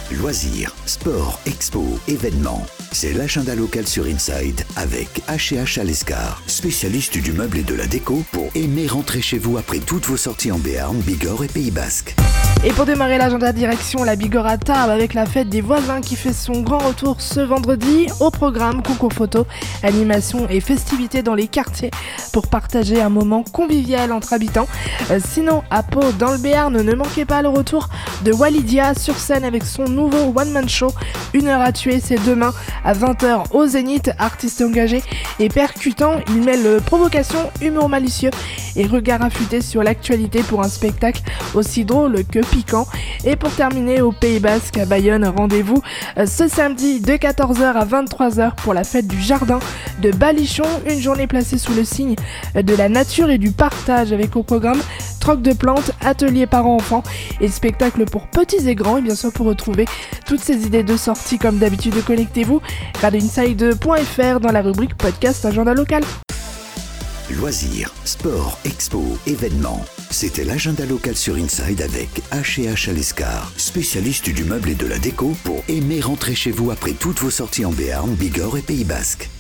Loisirs, sport, expo, événements. C'est l'agenda local sur Inside avec H&H Alescar, spécialiste du meuble et de la déco pour aimer rentrer chez vous après toutes vos sorties en Béarn, Bigorre et Pays Basque. Et pour démarrer l'agenda, direction la Bigorre à Tarbes avec la fête des voisins qui fait son grand retour ce vendredi. Au programme, concours photo, animation et festivités dans les quartiers pour partager un moment convivial entre habitants. Sinon, à Pau, dans le Béarn, ne manquez pas le retour de Walidia sur scène avec son nouveau one-man show. 1 heure à tuer, c'est demain à 20h au Zénith. Artiste engagé et percutant, il mêle provocation, humour malicieux et regard affûté sur l'actualité pour un spectacle aussi drôle que piquant. Et pour terminer, au Pays Basque, à Bayonne, rendez-vous ce samedi de 14h à 23h pour la fête du jardin de Balichon, une journée placée sous le signe de la nature et du partage avec au programme troc de plantes, atelier parents-enfants et spectacle pour petits et grands. Et bien sûr, pour retrouver toutes ces idées de sortie, comme d'habitude, connectez-vous radioinside.fr dans la rubrique podcast agenda local. Loisirs, sport, expo, événements. C'était l'agenda local sur Inside avec H&H Alescar, spécialiste du meuble et de la déco pour aimer rentrer chez vous après toutes vos sorties en Béarn, Bigorre et Pays Basque.